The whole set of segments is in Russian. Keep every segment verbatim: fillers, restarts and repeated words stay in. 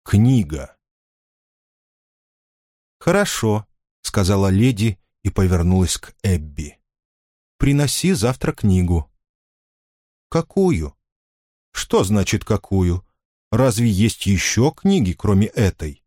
Книга. «Хорошо», — сказала леди и повернулась к Эбби. «Приноси завтра книгу». «Какую?» «Что значит «какую»? Разве есть еще книги, кроме этой?»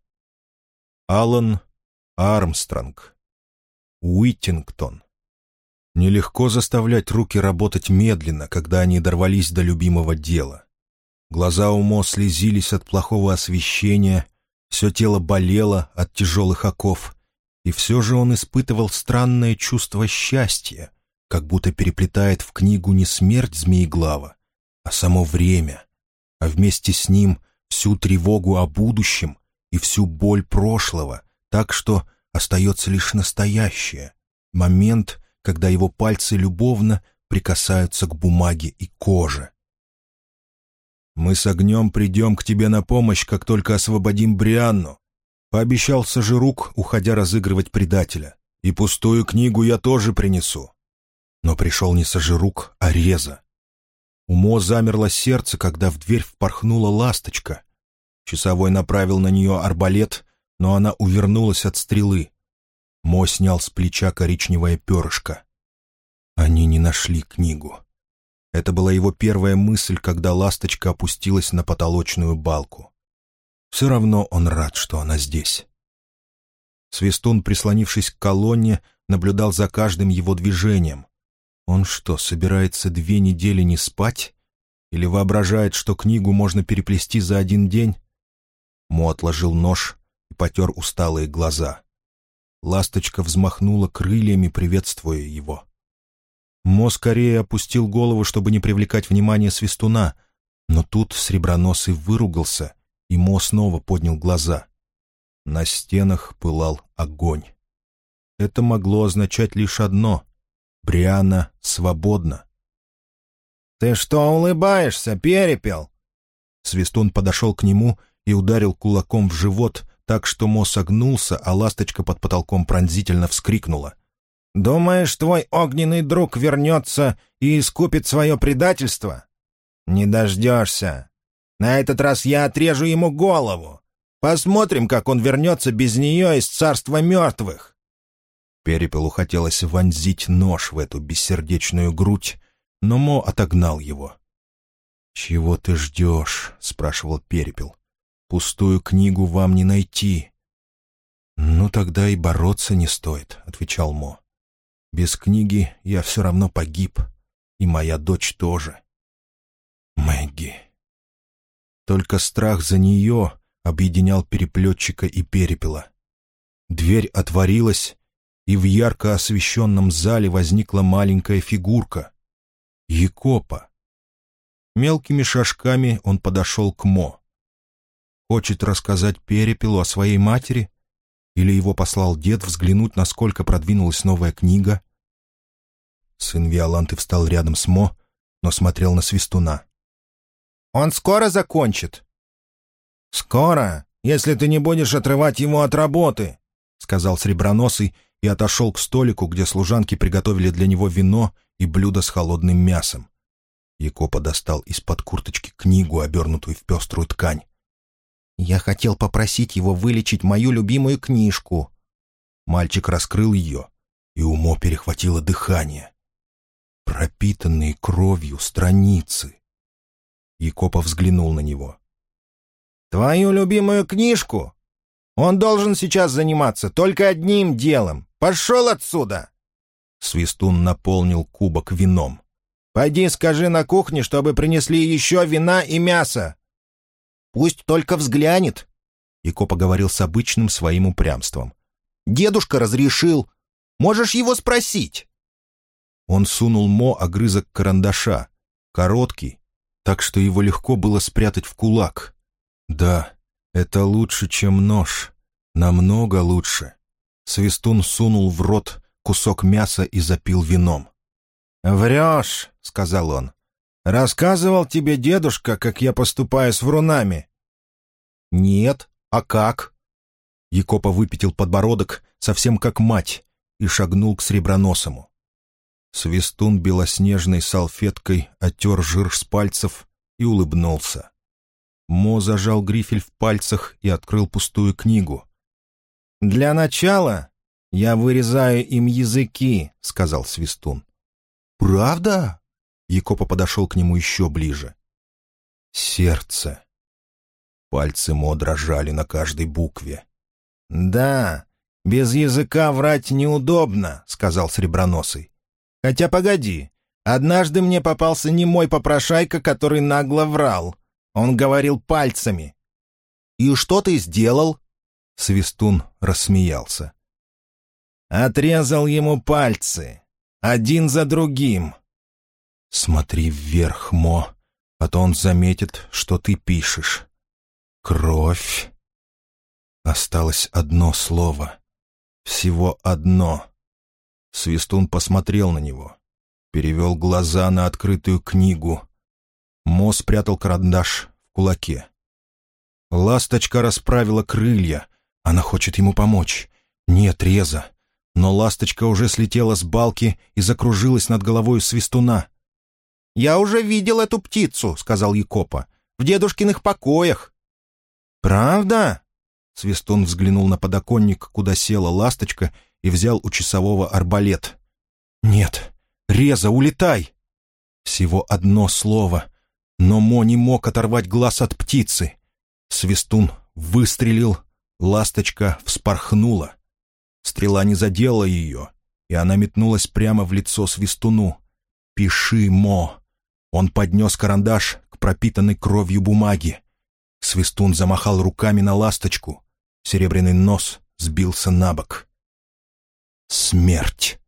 Алан Армстронг. Уиттингтон. Нелегко заставлять руки работать медленно, когда они дорвались до любимого дела. Глаза у Мо слезились от плохого освещения, все тело болело от тяжелых оков, и все же он испытывал странное чувство счастья, как будто переплетает в книгу не смерть Змееглава, а само время, а вместе с ним всю тревогу о будущем и всю боль прошлого, так что остается лишь настоящее, момент, когда его пальцы любовно прикасаются к бумаге и коже. «Мы с огнем придем к тебе на помощь, как только освободим Брианну», — пообещал Сажирук, уходя разыгрывать предателя. «И пустую книгу я тоже принесу». Но пришел не Сажирук, а Реза. У Мо замерло сердце, когда в дверь впорхнула ласточка. Часовой направил на нее арбалет, но она увернулась от стрелы. Мо снял с плеча коричневое перышко. Они не нашли книгу. Это была его первая мысль, когда ласточка опустилась на потолочную балку. Все равно он рад, что она здесь. Свистун, прислонившись к колонне, наблюдал за каждым его движением. Он что, собирается две недели не спать? Или воображает, что книгу можно переплести за один день? Мо отложил нож и потер усталые глаза. Ласточка взмахнула крыльями, приветствуя его. Мо скорее опустил голову, чтобы не привлекать внимание Свистуна, но тут Среброносый выругался, и Мо снова поднял глаза. На стенах пылал огонь. Это могло означать лишь одно — Брианна свободна. «Ты что улыбаешься, перепел?» Свистун подошел к нему и ударил кулаком в живот, так что Мо согнулся, а ласточка под потолком пронзительно вскрикнула. «Думаешь, твой огненный друг вернется и искупит свое предательство? Не дождешься. На этот раз я отрежу ему голову. Посмотрим, как он вернется без нее из царства мертвых». Перепелу хотелось вонзить нож в эту бессердечную грудь, но Мо отогнал его. «Чего ты ждешь?» — спрашивал Перепел. «Пустую книгу вам не найти». «Ну, тогда и бороться не стоит», — отвечал Мо. «Без книги я все равно погиб, и моя дочь тоже. Мэгги». Только страх за нее объединял переплетчика и Перепела. Дверь отворилась, и в ярко освещенном зале возникла маленькая фигурка — Якопа. Мелкими шажками он подошел к Мо. Хочет рассказать Перепелу о своей матери? Или его послал дед взглянуть, насколько продвинулась новая книга? Сын Виоланты встал рядом с Мо, но смотрел на Свистуна. «Он скоро закончит?» «Скоро, если ты не будешь отрывать его от работы», — сказал Среброносый и отошел к столику, где служанки приготовили для него вино и блюдо с холодным мясом. Якопа достал из-под курточки книгу, обернутую в пеструю ткань. «Я хотел попросить его вылечить мою любимую книжку». Мальчик раскрыл ее, и у Мо перехватило дыхание. Пропитанные кровью страницы. Якопа взглянул на него. «Твою любимую книжку? Он должен сейчас заниматься только одним делом. Пошел отсюда!» Свистун наполнил кубок вином. «Пойди скажи на кухне, чтобы принесли еще вина и мяса». «Пусть только взглянет», — Якопа говорил с обычным своим упрямством. «Дедушка разрешил. Можешь его спросить». Он сунул Мо огрызок карандаша, короткий, так что его легко было спрятать в кулак. Да, это лучше, чем нож. Намного лучше. Свистун сунул в рот кусок мяса и запил вином. «Врешь», — сказал он. «Рассказывал тебе дедушка, как я поступаю с врунами?» «Нет, а как?» Якопа выпятил подбородок, совсем как мать, и шагнул к Среброносому. Свистун белоснежной салфеткой оттер жир с пальцев и улыбнулся. Мо зажал грифель в пальцах и открыл пустую книгу. «Для начала я вырезаю им языки», — сказал Свистун. «Правда?» Якопа подошел к нему еще ближе. «Сердце». Пальцы Мо дрожали на каждой букве. «Да, без языка врать неудобно», — сказал Среброносый. «Хотя погоди, однажды мне попался немой попрошайка, который нагло врал. Он говорил пальцами». «И что ты сделал?» Свистун рассмеялся. «Отрезал ему пальцы, один за другим». «Смотри вверх, Мо, а то он заметит, что ты пишешь. Кровь». Осталось одно слово. Всего одно. Свистун посмотрел на него. Перевел глаза на открытую книгу. Мо спрятал карандаш в кулаке. Ласточка расправила крылья. Она хочет ему помочь. Нет, Реза. Но ласточка уже слетела с балки и закружилась над головой Свистуна. «Я уже видел эту птицу», — сказал Якопа. «В дедушкиных покоях». «Правда?» Свистун взглянул на подоконник, куда села ласточка, и взял у часового арбалет. «Нет, Реза, улетай!» Всего одно слово, но Мо не мог оторвать глаз от птицы. Свистун выстрелил, ласточка вспорхнула. Стрела не задела ее, и она метнулась прямо в лицо Свистуну. «Пиши, Мо!» Он поднес карандаш к пропитанной кровью бумаге. Свистун замахал руками на ласточку. Серебряный нос сбился на бок. «Смерть!»